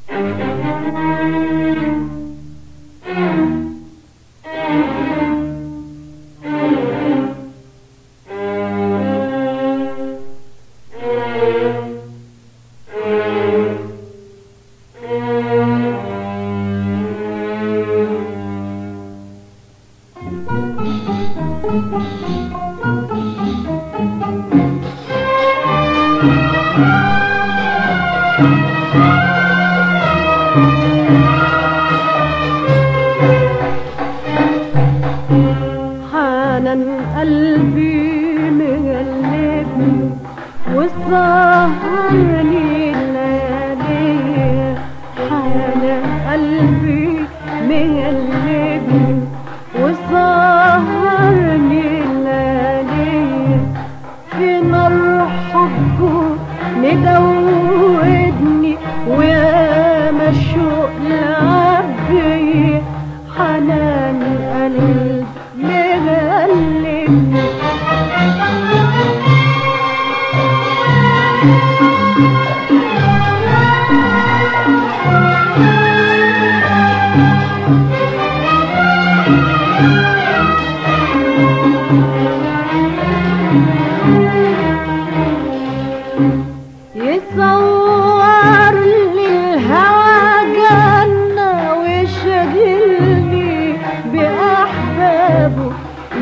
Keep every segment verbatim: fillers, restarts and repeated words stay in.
حنان قلبي مغلبني وسهرني الليالي، حنان قلبي مغلبني وسهرني الليالي، في نار حبه مدودني وياما الشوق لعب بيا، حنان قلبي مغلبني. يصور لي الهوى جنة ويشغلني بأحبابه،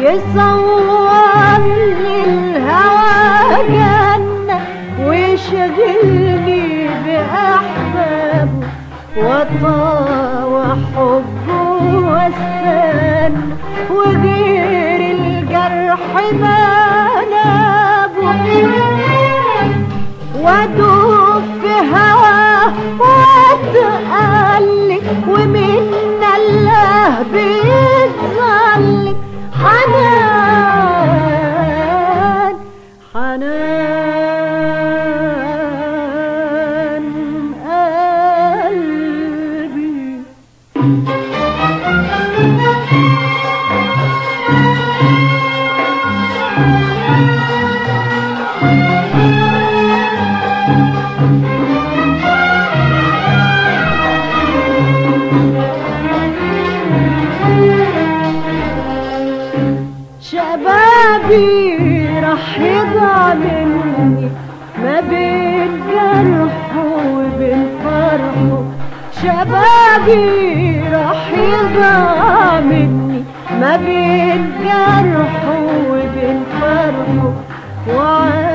يصور لي الهوى جنة ويشغلني بأحبابه، وطاوى حبه واستنى وغير الجرح ما نابه، وادوب في هواه واتقلق ومن الله بيتظلق، حنان حنان قلبي. شبابي راح يضيع مني ما بين جرحه وبين فرحه، شبابي راح يضيع مني ما بين جرحه وبين فرحه،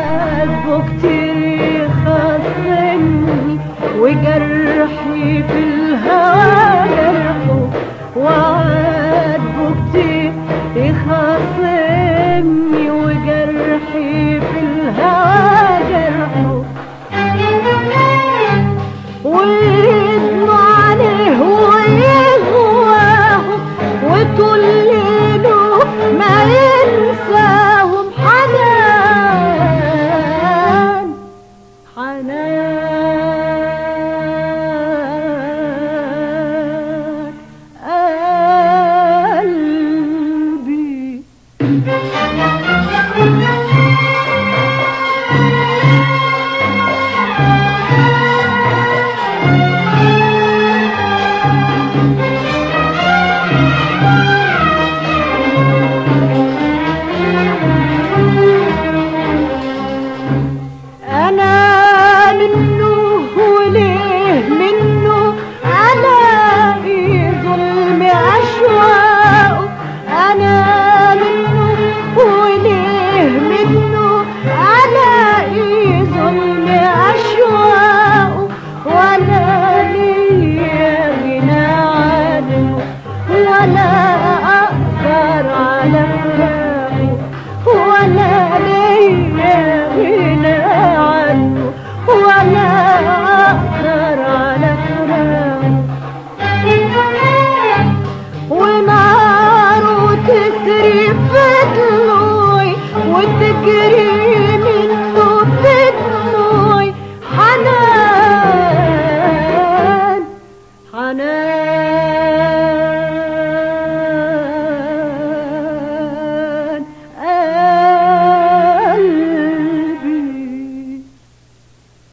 وعاتبه كتير يخصمني وجرحي في